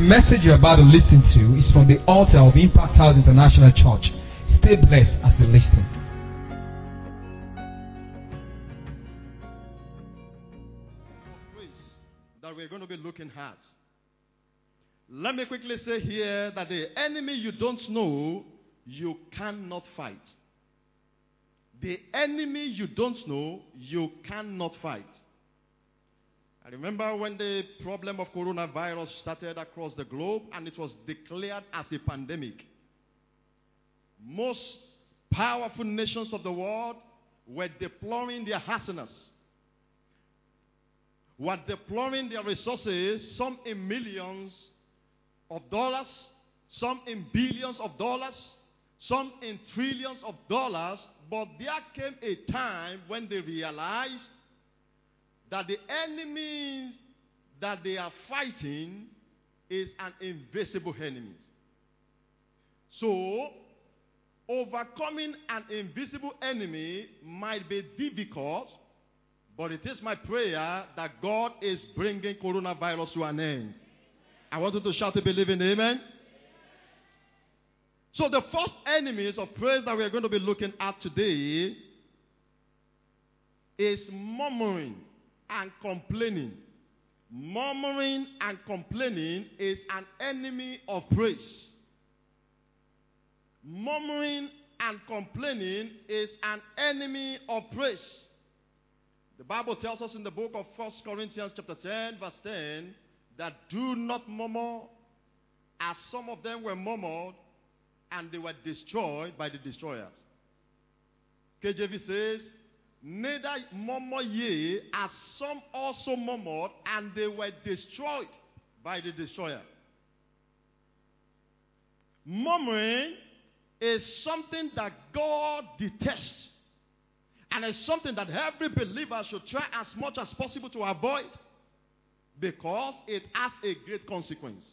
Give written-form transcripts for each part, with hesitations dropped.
message you're about to listen to is from the altar of Impact House International Church. Stay blessed as you listen. That we're going to be looking at. Let me quickly say here that the enemy you don't know, you cannot fight. The enemy you don't know, you cannot fight. I remember when the problem of coronavirus started across the globe and it was declared as a pandemic. Most powerful nations of the world were deploying their arsenals, were deploying their resources, some in millions of dollars, some in billions of dollars, some in trillions of dollars. But there came a time when they realized that the enemies that they are fighting is an invisible enemy. So, overcoming an invisible enemy might be difficult, but it is my prayer that God is bringing coronavirus to an end. I want you to shout a believing amen. So the first enemies of praise that we are going to be looking at today is murmuring and complaining. Murmuring and complaining is an enemy of praise. Murmuring and complaining is an enemy of praise. The Bible tells us in the book of 1 Corinthians chapter 10 verse 10 that do not murmur, as some of them were murmured and they were destroyed by the destroyers. KJV says, neither murmur ye, as some also murmured and they were destroyed by the destroyer. Murmuring is something that God detests. And it's something that every believer should try as much as possible to avoid, because it has a great consequence.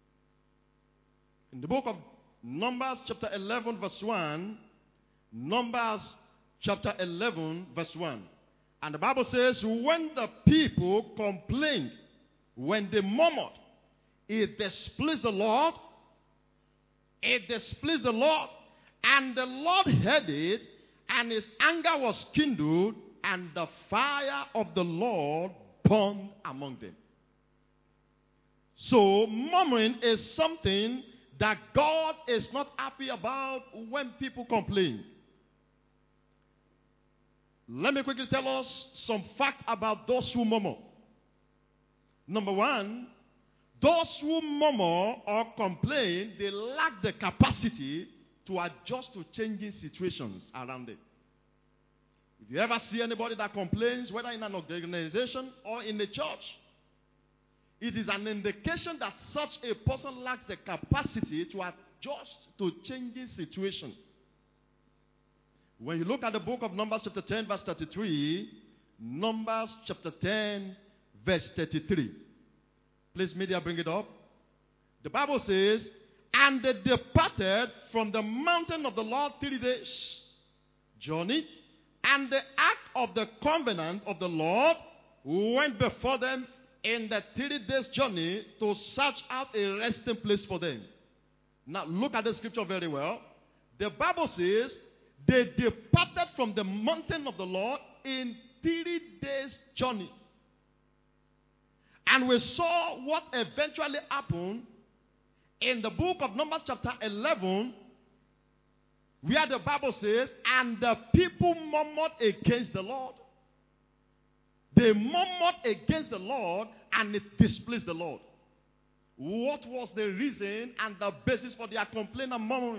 In the book of Numbers chapter 11 verse 1, Numbers chapter 11 verse 1. And the Bible says, when the people complained, when they murmured, it displeased the Lord. It displeased the Lord. And the Lord heard it, and his anger was kindled, and the fire of the Lord burned among them. So murmuring is something that God is not happy about when people complain. Let me quickly tell us some facts about those who murmur. Number one, those who murmur or complain, they lack the capacity to adjust to changing situations around them. If you ever see anybody that complains, whether in an organization or in the church, it is an indication that such a person lacks the capacity to adjust to changing situations. When you look at the book of Numbers chapter 10 verse 33, Numbers chapter 10 verse 33. Please, media, bring it up. The Bible says, and they departed from the mountain of the Lord 3 days' journey, and the ark of the covenant of the Lord went before them in the 3 days' journey to search out a resting place for them. Now look at the scripture very well. The Bible says they departed from the mountain of the Lord in 3 days' journey. And we saw what eventually happened in the book of Numbers chapter 11, where the Bible says, and the people murmured against the Lord. They murmured against the Lord, and it displeased the Lord. What was the reason and the basis for their complaint and murmuring?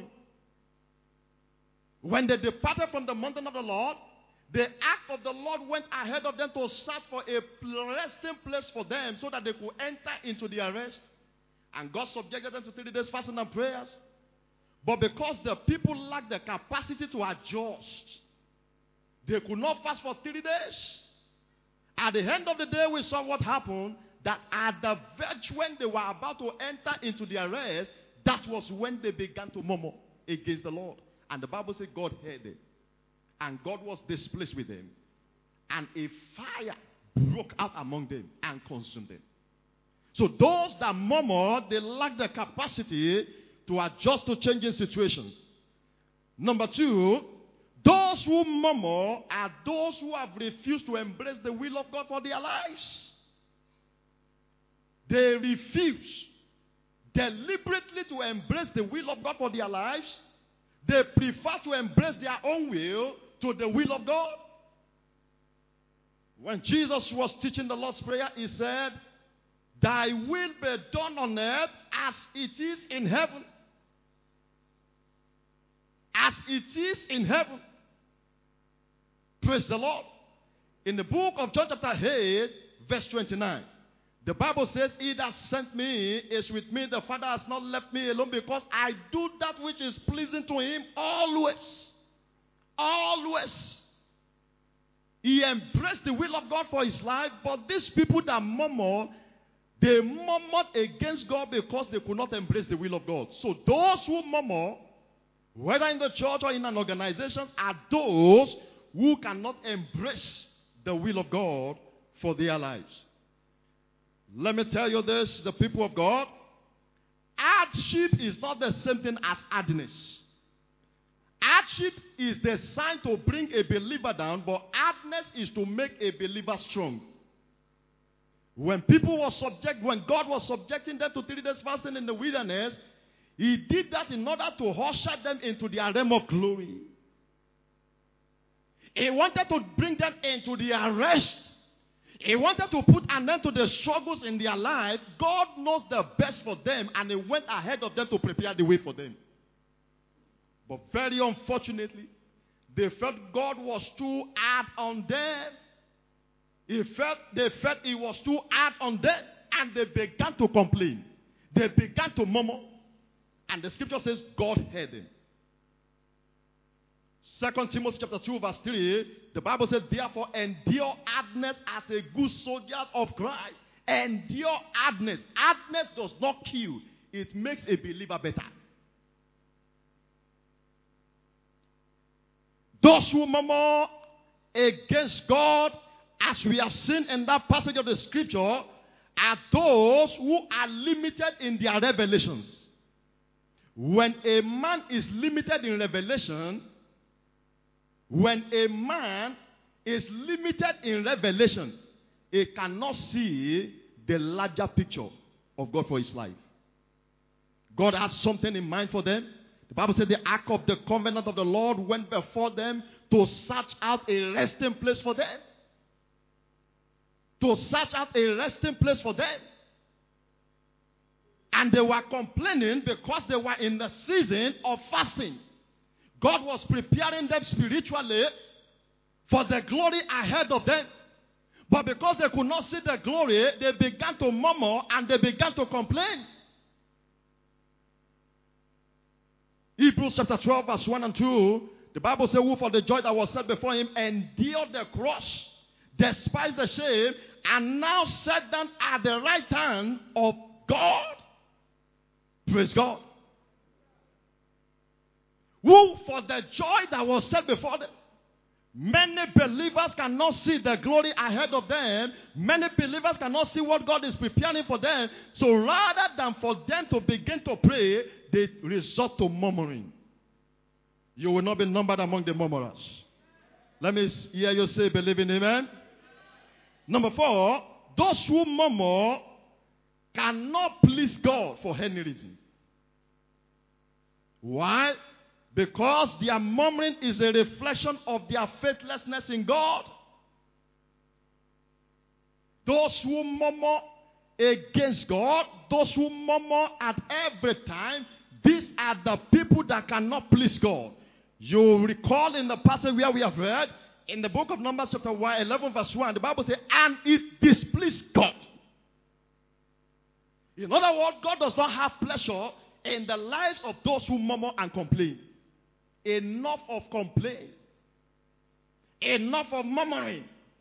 When they departed from the mountain of the Lord, the ark of the Lord went ahead of them to search for a resting place for them so that they could enter into their rest. And God subjected them to 3 days fasting and prayers. But because the people lacked the capacity to adjust, they could not fast for 3 days. At the end of the day, we saw what happened, that at the verge when they were about to enter into their rest, that was when they began to murmur against the Lord. And the Bible said God heard them. And God was displeased with them. And a fire broke out among them and consumed them. So those that murmur, they lack the capacity to adjust to changing situations. Number two, those who murmur are those who have refused to embrace the will of God for their lives. They refuse deliberately to embrace the will of God for their lives. They prefer to embrace their own will to the will of God. When Jesus was teaching the Lord's Prayer, he said, "Thy will be done on earth as it is in heaven." As it is in heaven. Praise the Lord. In the book of John chapter 8, verse 29, the Bible says, "He that sent me is with me. The Father has not left me alone, because I do that which is pleasing to him always." Always. He embraced the will of God for his life, but these people that murmur, they murmured against God because they could not embrace the will of God. So those who murmur, whether in the church or in an organization, are those who cannot embrace the will of God for their lives. Let me tell you this, the people of God. Hardship is not the same thing as hardness. Hardship is designed to bring a believer down, but hardness is to make a believer strong. When God was subjecting them to 3 days fasting in the wilderness, he did that in order to usher them into their realm of glory. He wanted to bring them into their rest. He wanted to put an end to the struggles in their life. God knows the best for them, and he went ahead of them to prepare the way for them. But very unfortunately, they felt God was too hard on them. They felt it was too hard on them, and they began to complain. They began to murmur. And the scripture says God heard them. 2 Timothy chapter 2 verse 3, the Bible says, "Therefore endure hardness as a good soldier of Christ." Endure hardness. Hardness does not kill. It makes a believer better. Those who murmur against God, as we have seen in that passage of the scripture, are those who are limited in their revelations. When a man is limited in revelation, he cannot see the larger picture of God for his life. God has something in mind for them. The Bible said the ark of the covenant of the Lord went before them to search out a resting place for them. To search out a resting place for them. And they were complaining because they were in the season of fasting. God was preparing them spiritually for the glory ahead of them. But because they could not see the glory, they began to murmur and they began to complain. Hebrews chapter 12 verse 1 and 2, the Bible says, "Who for the joy that was set before him endured the cross, despised the shame, and now sat down at the right hand of God." Praise God. Who for the joy that was set before them. Many believers cannot see the glory ahead of them. Many believers cannot see what God is preparing for them. So rather than for them to begin to pray, they resort to murmuring. You will not be numbered among the murmurers. Let me hear you say, believing, amen. Number 4, those who murmur cannot please God for any reason. Why? Because their murmuring is a reflection of their faithlessness in God. Those who murmur against God, those who murmur at every time, these are the people that cannot please God. You recall in the passage where we have read, in the book of Numbers chapter 11 verse 1, the Bible says, "And it displeased God." In other words, God does not have pleasure in the lives of those who murmur and complain. Enough of complaint. Enough of murmuring.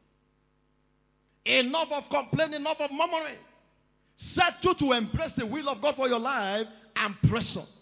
Enough of complaining, enough of murmuring. Set you to embrace the will of God for your life and press on.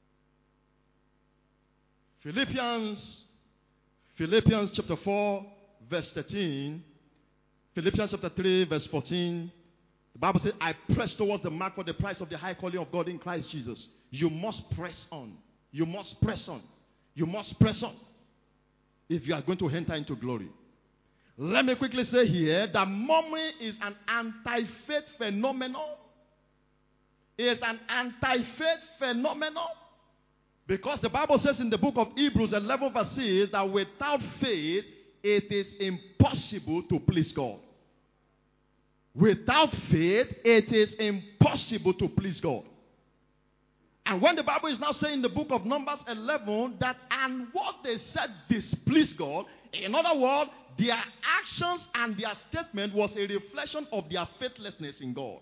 Philippians chapter 4 verse 13. Philippians chapter 3 verse 14. The Bible says, I press towards the mark for the prize of the high calling of God in Christ Jesus. You must press on. You must press on. You must press on if you are going to enter into glory. Let me quickly say here that murmuring is an anti-faith phenomenon. It is an anti-faith phenomenon. Because the Bible says in the book of Hebrews 11 verse 6 that without faith it is impossible to please God. Without faith it is impossible to please God. And when the Bible is now saying in the book of Numbers 11 that and what they said displeased God, in other words, their actions and their statement was a reflection of their faithlessness in God.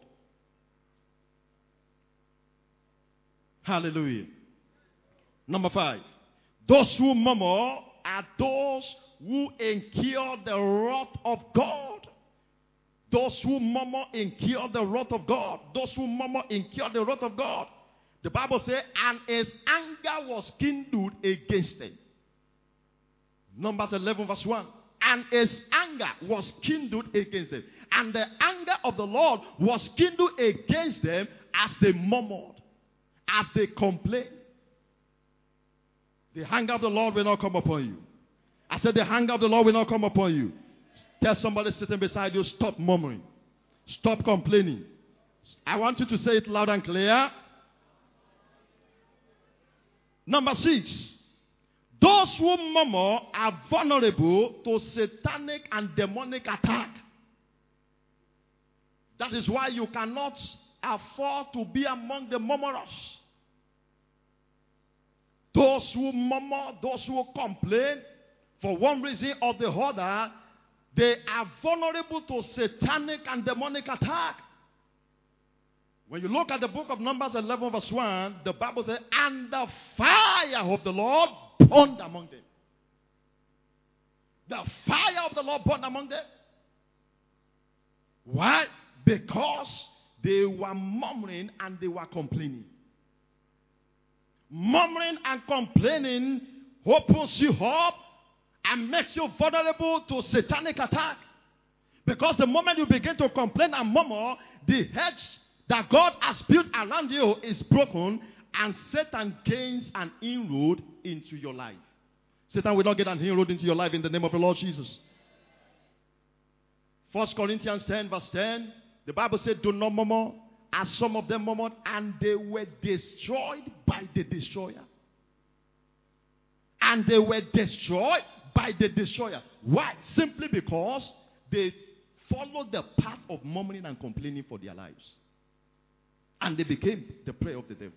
Hallelujah. Number 5. Those who murmur are those who incur the wrath of God. Those who murmur incur the wrath of God. Those who murmur incur the wrath of God. The Bible says, and his anger was kindled against them. Numbers 11 verse 1. And his anger was kindled against them. And the anger of the Lord was kindled against them as they murmured, as they complained. The anger of the Lord will not come upon you. I said the anger of the Lord will not come upon you. Tell somebody sitting beside you, stop murmuring. Stop complaining. I want you to say it loud and clear. Number 6. Those who murmur are vulnerable to satanic and demonic attack. That is why you cannot afford to be among the murmurers. Those who murmur, those who complain, for one reason or the other, they are vulnerable to satanic and demonic attack. When you look at the book of Numbers 11 verse 1, the Bible says, and the fire of the Lord burned among them. The fire of the Lord burned among them. Why? Because they were murmuring and they were complaining. Murmuring and complaining opens you up and makes you vulnerable to satanic attack. Because the moment you begin to complain and murmur, the hedge that God has built around you is broken, and Satan gains an inroad into your life. Satan will not get an inroad into your life in the name of the Lord Jesus. 1 Corinthians 10 verse 10, the Bible said, do not murmur, as some of them murmured, and they were destroyed by the destroyer. And they were destroyed by the destroyer. Why? Simply because they followed the path of murmuring and complaining for their lives. And they became the prey of the devil.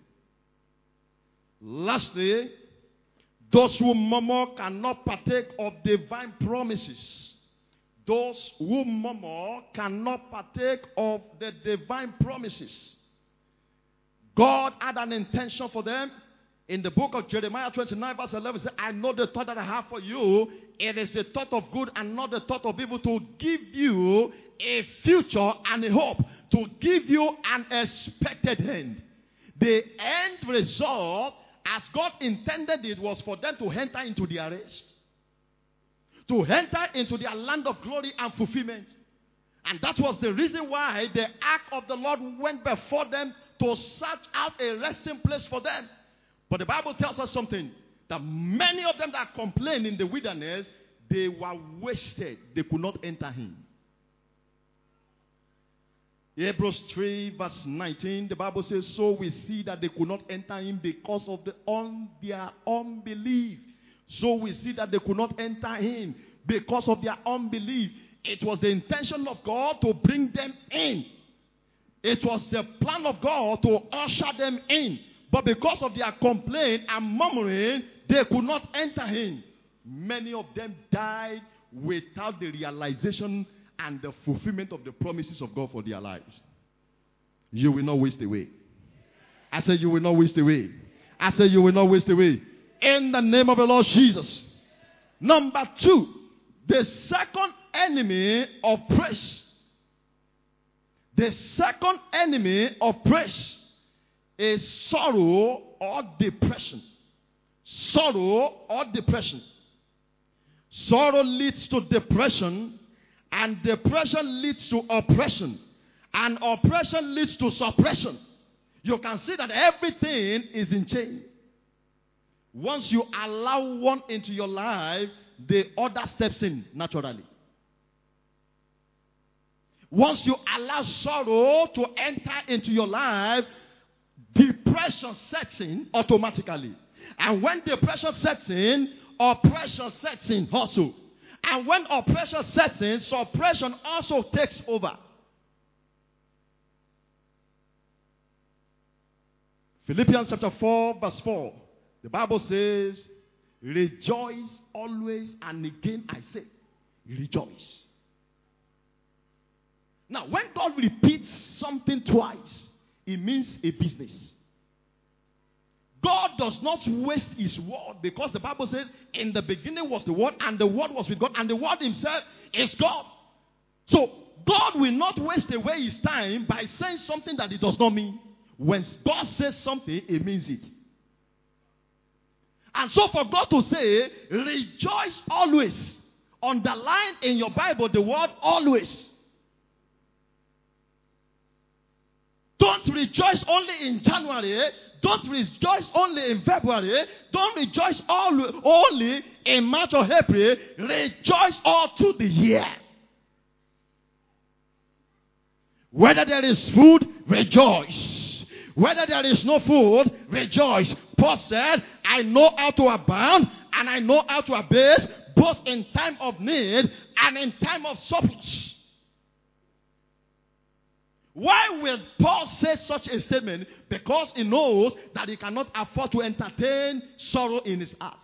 Lastly, those who murmur cannot partake of divine promises. Those who murmur cannot partake of the divine promises. God had an intention for them. In the book of Jeremiah 29 verse 11, it says, I know the thought that I have for you. It is the thought of good and not the thought of evil, to give you a future and a hope. To give you an expected end. The end result, as God intended it, was for them to enter into their rest. To enter into their land of glory and fulfillment. And that was the reason why the ark of the Lord went before them to search out a resting place for them. But the Bible tells us something, that many of them that complained in the wilderness, they were wasted. They could not enter in. Hebrews 3 verse 19, the Bible says, so we see that they could not enter in because of their unbelief. So we see that they could not enter in because of their unbelief. It was the intention of God to bring them in. It was the plan of God to usher them in. But because of their complaint and murmuring, they could not enter in. Many of them died without the realization and the fulfillment of the promises of God for their lives. You will not waste away. I said you will not waste away. I said you will not waste away. In the name of the Lord Jesus. Number 2, the second enemy of praise. The second enemy of praise is sorrow or depression. Sorrow or depression. Sorrow leads to depression, and depression leads to oppression. And oppression leads to suppression. You can see that everything is in chain. Once you allow one into your life, the other steps in naturally. Once you allow sorrow to enter into your life, depression sets in automatically. And when depression sets in, oppression sets in also. And when oppression sets in, suppression also takes over. Philippians chapter 4 verse 4. The Bible says, rejoice always, and again I say, rejoice. Now, when God repeats something twice, it means a business. God does not waste his word, because the Bible says, in the beginning was the word, and the word was with God, and the word himself is God. So, God will not waste away his time by saying something that he does not mean. When God says something, it means it. And so for God to say, rejoice always, underline in your Bible the word always. Don't rejoice only in January. Don't rejoice only in February. Don't rejoice only in March or April. Rejoice all through the year. Whether there is food, rejoice. Whether there is no food, rejoice. Paul said, I know how to abound and I know how to abase, both in time of need and in time of surplus. Why will Paul say such a statement? Because he knows that he cannot afford to entertain sorrow in his heart.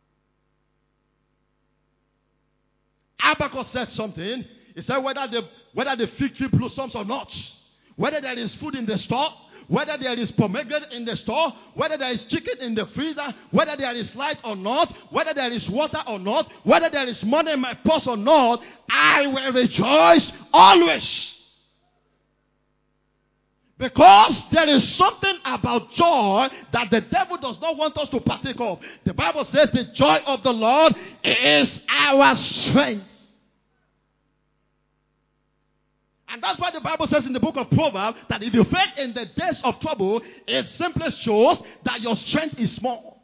Habakkuk said something. He said whether the fig tree blossoms or not, whether there is food in the store, whether there is pomegranate in the store, whether there is chicken in the freezer, whether there is light or not, whether there is water or not, whether there is money in my purse or not, I will rejoice always. Because there is something about joy that the devil does not want us to partake of. The Bible says the joy of the Lord is our strength. And that's why the Bible says in the book of Proverbs that if you fail in the days of trouble, it simply shows that your strength is small.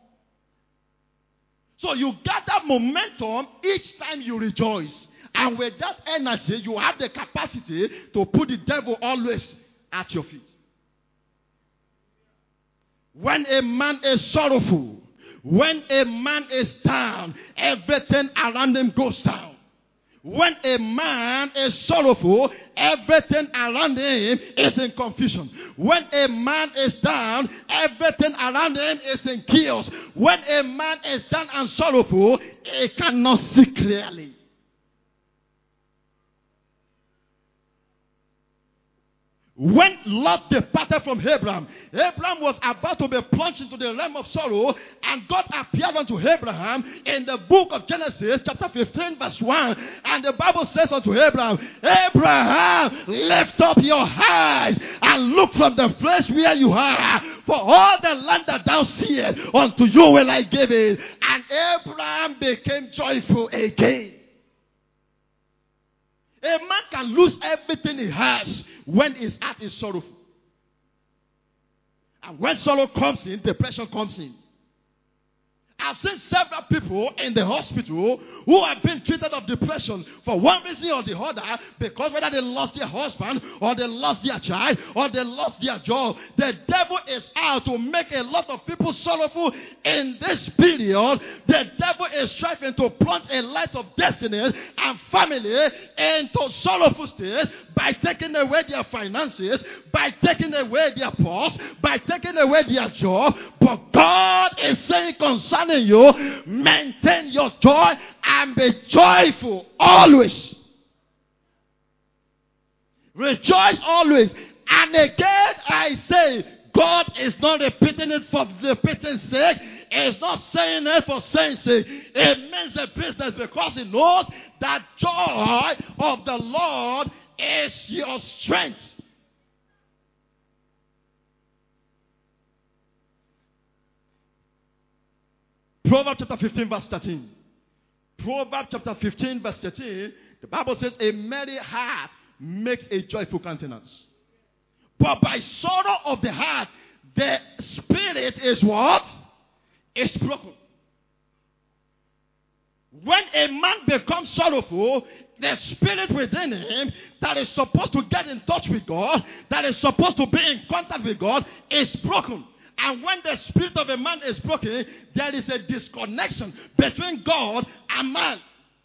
So you gather momentum each time you rejoice. And with that energy, you have the capacity to put the devil always at your feet. When a man is sorrowful, when a man is down, everything around him goes down. When a man is sorrowful, everything around him is in confusion. When a man is down, everything around him is in chaos. When a man is down and sorrowful, he cannot see clearly. When Lot departed from Abraham, Abraham was about to be plunged into the realm of sorrow, and God appeared unto Abraham in the book of Genesis, chapter 15, verse 1. And the Bible says unto Abraham, Abraham, lift up your eyes and look from the place where you are, for all the land that thou seest, unto you will I give it. And Abraham became joyful again. A man can lose everything he has when his heart is sorrowful. And when sorrow comes in, depression comes in. I've seen several people in the hospital who have been treated of depression for one reason or the other, because whether they lost their husband or they lost their child or they lost their job, the devil is out to make a lot of people sorrowful in this period. The devil is striving to plunge a light of destiny and family into sorrowful state by taking away their finances, by taking away their purse, by taking away their job. But God is saying concerning you, maintain your joy and be joyful always. Rejoice always. And again I say, God is not repeating it for the repeating sake. He's not saying it for saying sake. It means the business, because he knows that joy of the Lord is your strength. Proverbs chapter 15 verse 13. Proverbs chapter 15 verse 13. The Bible says, a merry heart makes a joyful countenance. But by sorrow of the heart, the spirit is what? Is broken. When a man becomes sorrowful, the spirit within him that is supposed to get in touch with God, that is supposed to be in contact with God, is broken. And when the spirit of a man is broken, there is a disconnection between God and man.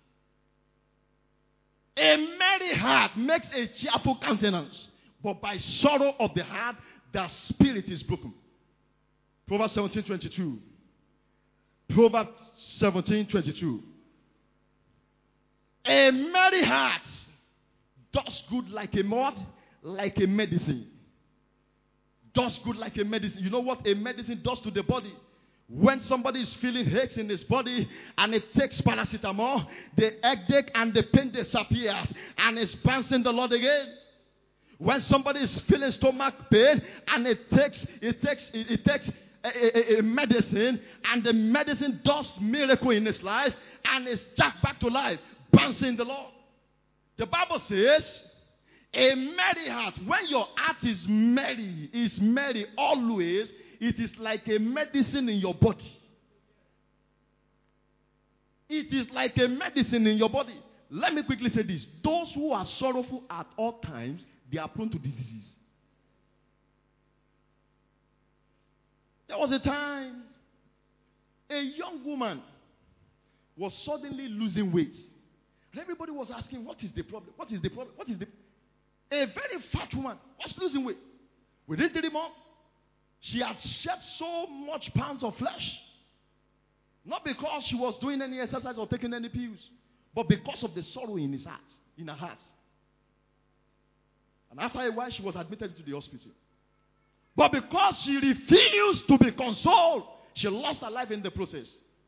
A merry heart makes a cheerful countenance, but by sorrow of the heart, the spirit is broken. Proverbs 17:22. Proverbs 17:22. A merry heart does good like a what? Like a medicine. Does good like a medicine. You know what a medicine does to the body? When somebody is feeling aches in his body and it takes paracetamol, the headache and the pain disappears and is praising the Lord again. When somebody is feeling stomach pain and it takes a medicine and the medicine does miracle in his life and is jacked back to life, praising the Lord. The Bible says, a merry heart, when your heart is merry always, it is like a medicine in your body. It is like a medicine in your body. Let me quickly say this. Those who are sorrowful at all times, they are prone to diseases. There was a time a young woman was suddenly losing weight. And everybody was asking, what is the problem? What is the problem? What is the... A very fat woman was losing weight. Within 3 months, she had shed so much pounds of flesh. Not because she was doing any exercise or taking any pills, but because of the sorrow in his heart, in her heart. And after a while, she was admitted to the hospital. But because she refused to be consoled, she lost her life in the process.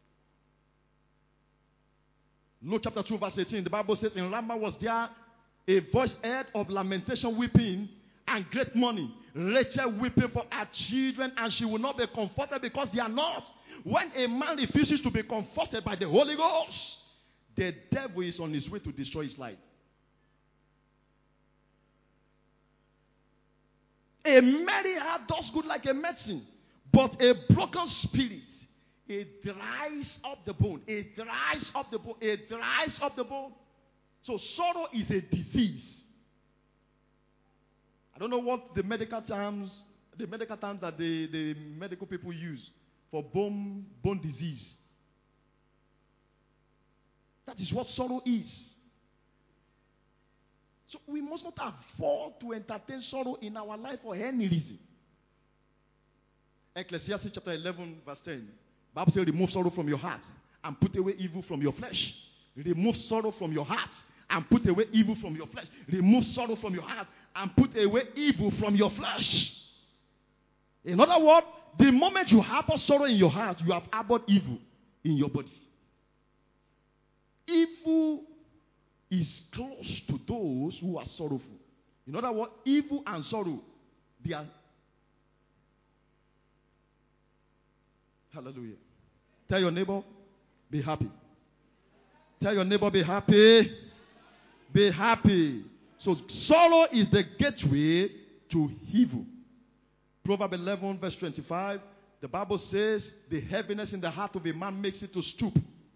Luke chapter 2 verse 18, the Bible says, in Ramah was there a voice heard of lamentation, weeping, and great mourning. Rachel weeping for her children, and she will not be comforted because they are not. When a man refuses to be comforted by the Holy Ghost, the devil is on his way to destroy his life. A merry heart does good like a medicine, but a broken spirit, it dries up the bone. It dries up the bone. It dries up the bone. So sorrow is a disease. I don't know what the medical terms that the medical people use for bone disease. That is what sorrow is. So we must not afford to entertain sorrow in our life for any reason. Ecclesiastes chapter 11 verse 10. Bible says, remove sorrow from your heart and put away evil from your flesh. Remove sorrow from your heart and put away evil from your flesh. Remove sorrow from your heart and put away evil from your flesh. In other words, the moment you harbor sorrow in your heart, you have harbored evil in your body. Evil is close to those who are sorrowful. In other words, evil and sorrow, they are... Hallelujah. Tell your neighbor, be happy. Tell your neighbor, be happy. Be happy. So sorrow is the gateway to evil. Proverbs 11 verse 25. The Bible says, the heaviness in the heart of a man makes it to stoop.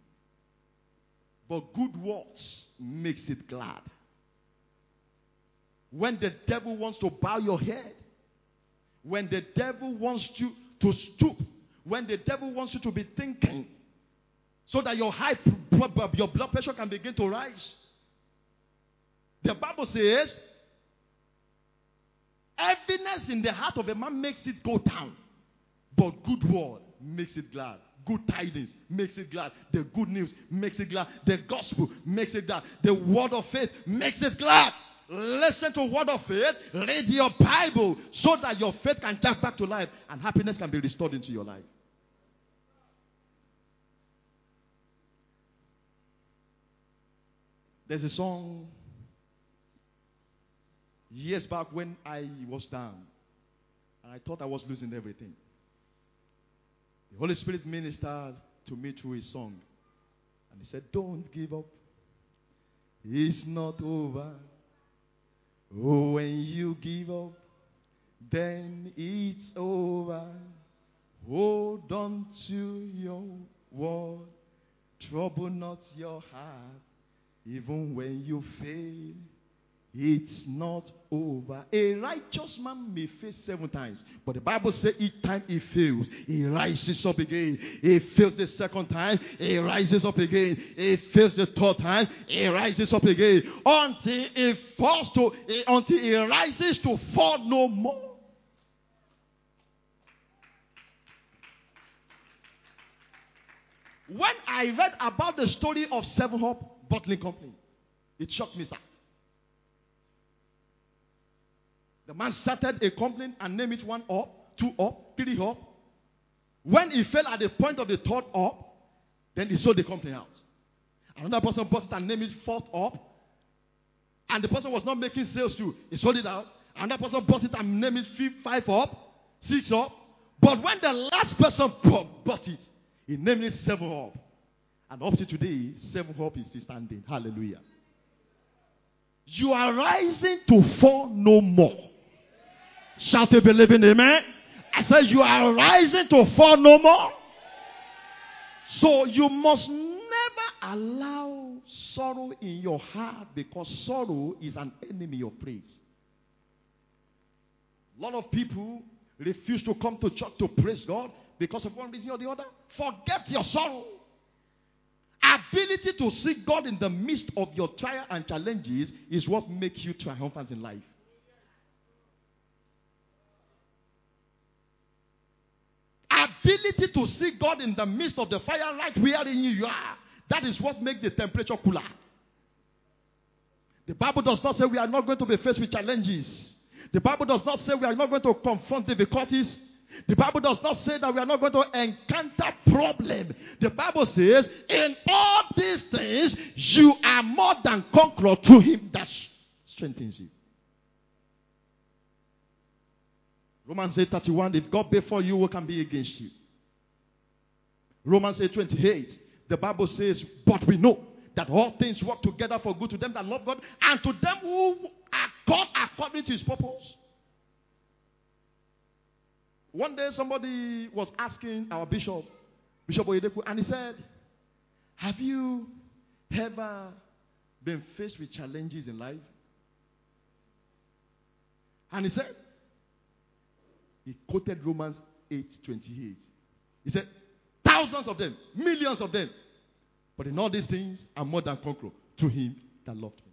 But good works makes it glad. When the devil wants to bow your head, when the devil wants you to stoop, when the devil wants you to be thinking, so that your blood pressure can begin to rise. The Bible says, heaviness in the heart of a man makes it go down, but good word makes it glad. Good tidings makes it glad. The good news makes it glad. The gospel makes it glad. The word of faith makes it glad. Listen to word of faith. Read your Bible so that your faith can jump back to life and happiness can be restored into your life. There's a song years back when I was down and I thought I was losing everything. The Holy Spirit ministered to me through his song. And he said, don't give up. It's not over. Oh, when you give up, then it's over. Hold on to your word. Trouble not your heart. Even when you fail, it's not over. A righteous man may fail 7 times, but the Bible says each time he fails, he rises up again. He fails the 2nd time, he rises up again. He fails the 3rd time, he rises up again. Until he rises to fall no more. When I read about the story of 7-Up Bottling Company, it shocked me, sir. The man started a company and named it 1 up, 2 up, 3 up. When he fell at the point of the 3rd up, then he sold the company out. Another person bought it and named it 4th up. And the person was not making sales too. He sold it out. Another person bought it and named it 5 up, 6 up. But when the last person bought it, he named it 7 up. And up to today, 7 up is still standing. Hallelujah. You are rising to fall no more. Shout a believing amen. I said you are rising to fall no more. So you must never allow sorrow in your heart, because sorrow is an enemy of praise. A lot of people refuse to come to church to praise God because of one reason or the other. Forget your sorrow. Ability to see God in the midst of your trial and challenges is what makes you triumphant in life. Ability to see God in the midst of the fire right wherein you are. That is what makes the temperature cooler. The Bible does not say we are not going to be faced with challenges. The Bible does not say we are not going to confront difficulties. The Bible does not say that we are not going to encounter problems. The Bible says, in all these things, you are more than conqueror through him that strengthens you. Romans 8:31, if God be for you, who can be against you? Romans 8:28, the Bible says, but we know that all things work together for good to them that love God and to them who are called according to his purpose. One day somebody was asking our Bishop Oyedepo, and he said, have you ever been faced with challenges in life? And he said, he quoted Romans 8:28. He said, thousands of them, millions of them. But in all these things, I'm more than conqueror through him that loved me.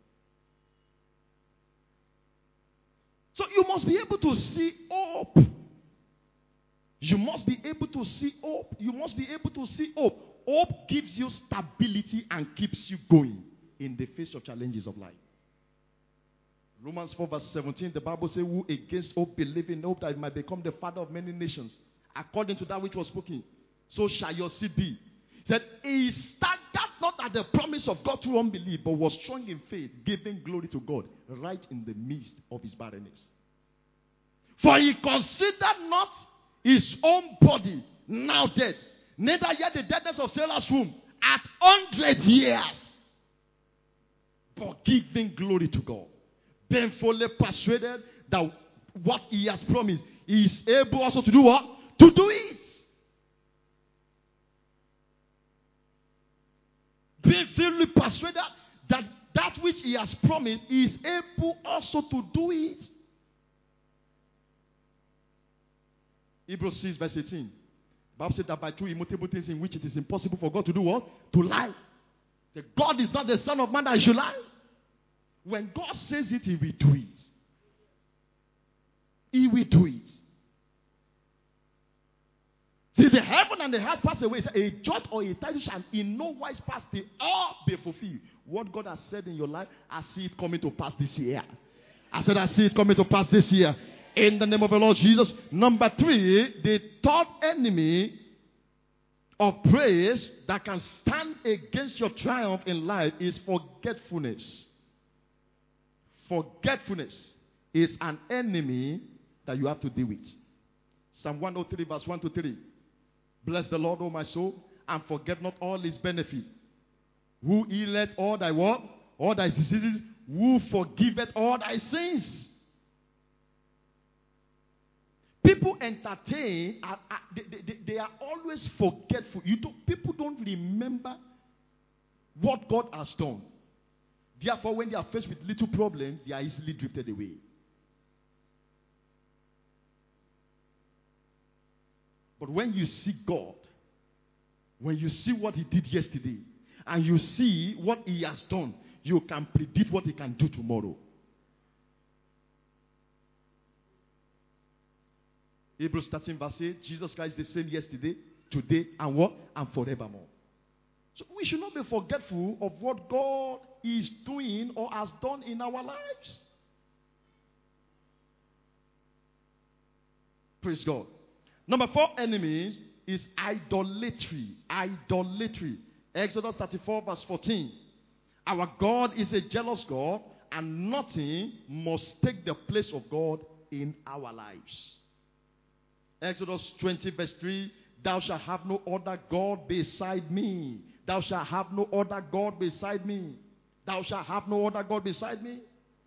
So you must be able to see hope. You must be able to see hope. You must be able to see hope. Hope gives you stability and keeps you going in the face of challenges of life. Romans 4:17, the Bible says, who against hope believe in hope that it might become the father of many nations, according to that which was spoken, so shall your seed be. He said, he staggered not at the promise of God through unbelief, but was strong in faith, giving glory to God, right in the midst of his barrenness. For he considered not his own body now dead, neither yet the deadness of Sarah's womb at 100 years, but giving glory to God, being fully persuaded that what he has promised, he is able also to do what? To do it. Being fully persuaded that that which he has promised, he is able also to do it. Hebrews 6:18. The Bible said that by two immutable things in which it is impossible for God to do what? To lie. That God is not the Son of Man that he should lie. When God says it, he will do it. He will do it. See, the heaven and the earth pass away. A jot or a title shall in no wise pass. They all be fulfilled. What God has said in your life, I see it coming to pass this year. I said, I see it coming to pass this year. In the name of the Lord Jesus. Number 3, the third enemy of praise that can stand against your triumph in life is forgetfulness. Forgetfulness is an enemy that you have to deal with. Psalm 103 verse 1-3. Bless the Lord, O my soul, and forget not all his benefits. Who healeth all thy what? All thy diseases, who forgiveth all thy sins. People entertain, they are always forgetful. People don't remember what God has done. Therefore, when they are faced with little problem, they are easily drifted away. But when you see God, when you see what He did yesterday, and you see what He has done, you can predict what He can do tomorrow. Hebrews 13 verse 8, Jesus Christ is the same yesterday, today, and what? And forevermore. So we should not be forgetful of what God is doing or has done in our lives. Praise God. Number 4 enemies is idolatry. Idolatry. Exodus 34 verse 14. Our God is a jealous God, and nothing must take the place of God in our lives. Exodus 20 verse 3. Thou shalt have no other God beside me. Thou shalt have no other God beside me. Thou shalt have no other God beside me.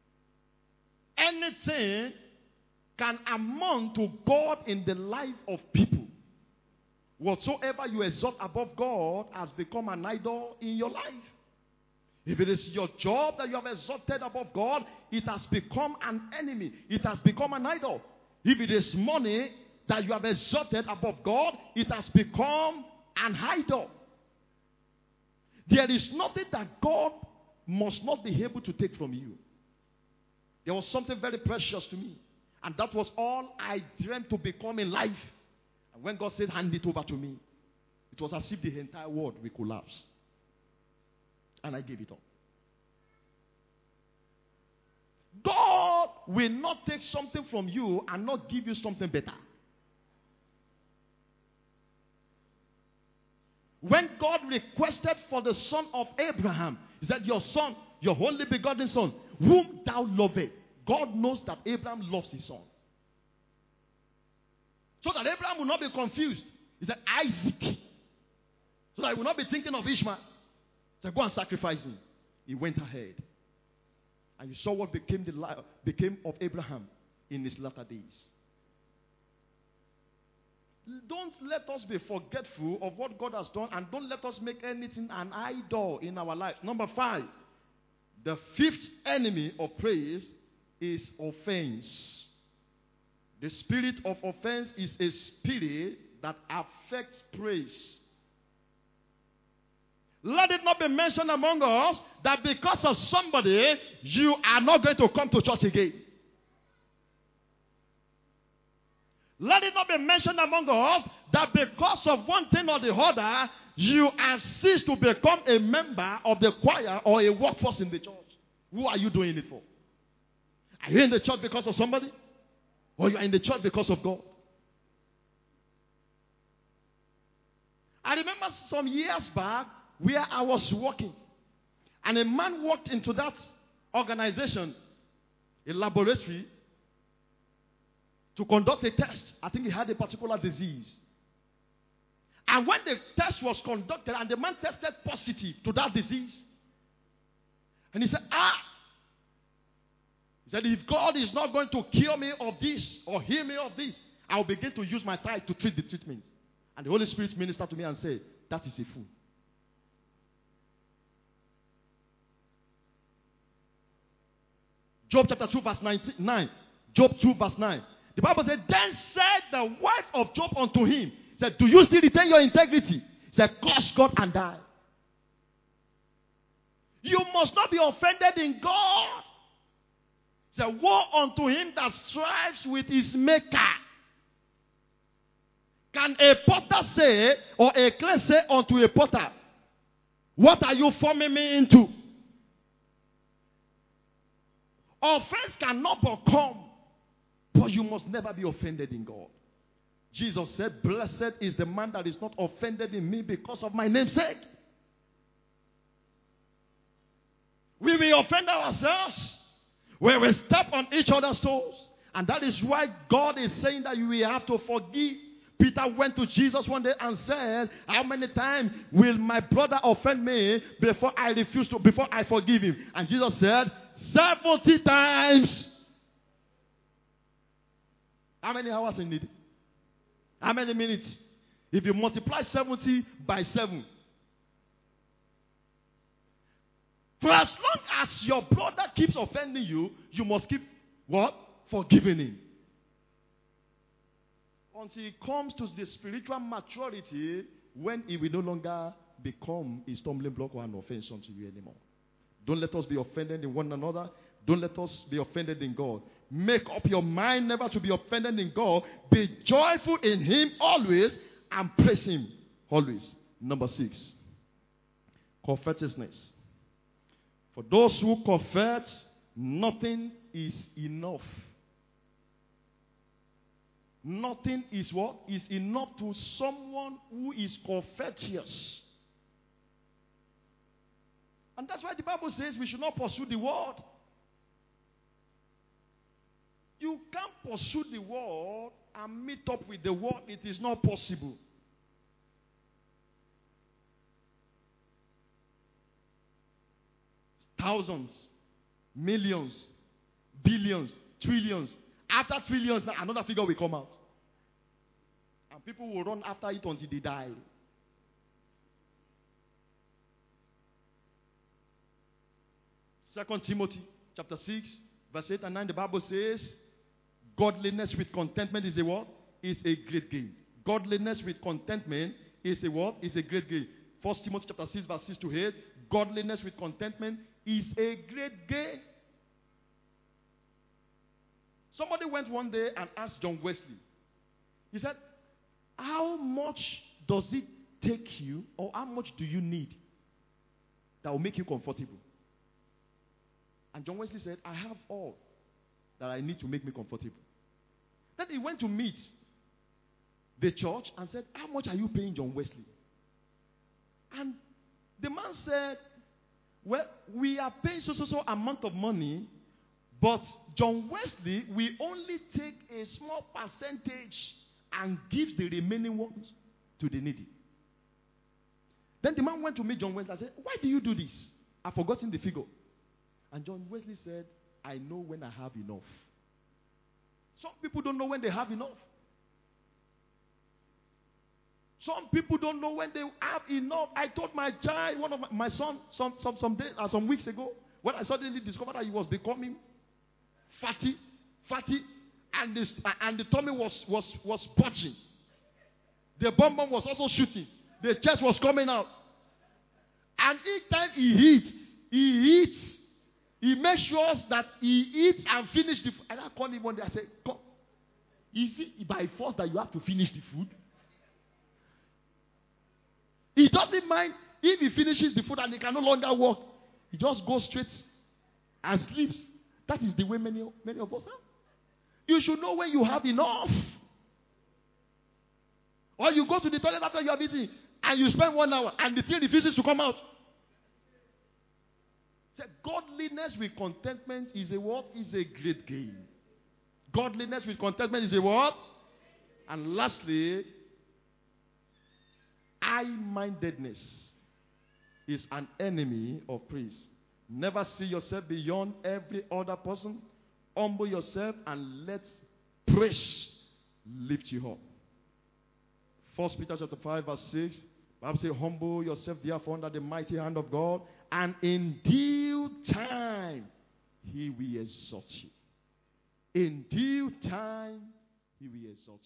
Anything can amount to God in the life of people. Whatsoever you exalt above God has become an idol in your life. If it is your job that you have exalted above God, it has become an enemy. It has become an idol. If it is money that you have exalted above God, it has become an idol. There is nothing that God must not be able to take from you. There was something very precious to me, and that was all I dreamed to become in life. And when God said, hand it over to me, it was as if the entire world will collapse. And I gave it up. God will not take something from you and not give you something better. When God requested for the son of Abraham, He said, your son, your only begotten son, whom thou lovest. God knows that Abraham loves his son. So that Abraham will not be confused. He said, Isaac. So that he will not be thinking of Ishmael. He said, go and sacrifice him. He went ahead. And you saw what became of Abraham in his latter days. Don't let us be forgetful of what God has done, and don't let us make anything an idol in our lives. Number 5, the 5th enemy of praise is offense. The spirit of offense is a spirit that affects praise. Let it not be mentioned among us that because of somebody, you are not going to come to church again. Let it not be mentioned among us that because of one thing or the other, you have ceased to become a member of the choir or a workforce in the church. Who are you doing it for? Are you in the church because of somebody? Or you are in the church because of God? I remember some years back where I was working, and a man walked into that organization, a laboratory, to conduct a test. I think he had a particular disease. And when the test was conducted and the man tested positive to that disease, and he said, he said, if God is not going to cure me of this or heal me of this, I'll begin to use my tithe to treat the treatment. And the Holy Spirit ministered to me and said, that is a fool. Job chapter 2 verse 9. Job 2 verse 9. The Bible said, then said the wife of Job unto him, said, do you still retain your integrity? He said, curse God and die. You must not be offended in God. He said, woe unto him that strives with his maker. Can a potter say, or a clay say unto a potter, what are you forming me into? Offense cannot but come, but you must never be offended in God. Jesus said, blessed is the man that is not offended in me because of my name's sake. We will offend ourselves when we step on each other's toes. And that is why God is saying that we have to forgive. Peter went to Jesus one day and said, how many times will my brother offend me before I forgive him? And Jesus said, 70 times. How many hours in it? How many minutes? If you multiply 70 by 7. For as long as your brother keeps offending you, you must keep what? Forgiving him. Until he comes to the spiritual maturity when he will no longer become a stumbling block or an offense unto you anymore. Don't let us be offended in one another. Don't let us be offended in God. Make up your mind never to be offended in God. Be joyful in Him always and praise Him always. Number 6. Covetousness. For those who covet, nothing is enough. Nothing is what? Is enough to someone who is covetous. And that's why the Bible says we should not pursue the world. You can't pursue the world and meet up with the world. It is not possible. Thousands, millions, billions, trillions. After trillions, another figure will come out. And people will run after it until they die. Second Timothy chapter 6, verse 8 and 9, the Bible says, godliness with contentment is a what? Is a great gain. Godliness with contentment is a what? Is a great gain. 1 Timothy chapter 6, verse 6 to 8, godliness with contentment is a great gain. Somebody went one day and asked John Wesley. He said, how much does it take you, or how much do you need that will make you comfortable? And John Wesley said, I have all that I need to make me comfortable. Then he went to meet the church and said, how much are you paying John Wesley? And the man said, well, we are paying so amount of money, but John Wesley will only take a small percentage and gives the remaining ones to the needy. Then the man went to meet John Wesley and said, why do you do this? I've forgotten the figure. And John Wesley said, I know when I have enough. Some people don't know when they have enough. Some people don't know when they have enough. I told my child, one of my son, some weeks ago, when I suddenly discovered that he was becoming fatty, and the tummy was bulging. The bum was also shooting. The chest was coming out. And each time he eats, he makes sure that he eats and finishes the food. And I called him one day. I said, come. Is it by force that you have to finish the food? He doesn't mind if he finishes the food and he can no longer walk. He just goes straight and sleeps. That is the way many of us are. You should know when you have enough. Or you go to the toilet after you have eaten and you spend 1 hour and the thing refuses to come out. So godliness with contentment is a what? Is a great gain. Godliness with contentment is a what? And lastly, high-mindedness is an enemy of praise. Never see yourself beyond every other person. Humble yourself and let praise lift you up. 1 Peter chapter 5 verse 6. The Bible says, humble yourself therefore under the mighty hand of God, and in due time He will exalt you. In due time He will exalt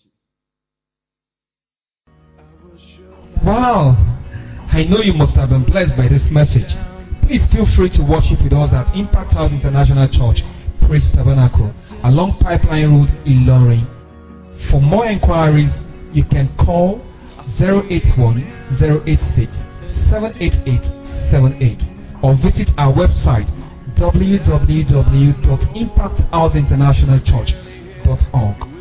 you. Wow! I know you must have been blessed by this message. Please feel free to worship with us at Impact House International Church, Praise Tabernacle, along Pipeline Road, Ilorin. For more inquiries, you can call 081-086-78878 or visit our website www.impacthouseinternationalchurch.org.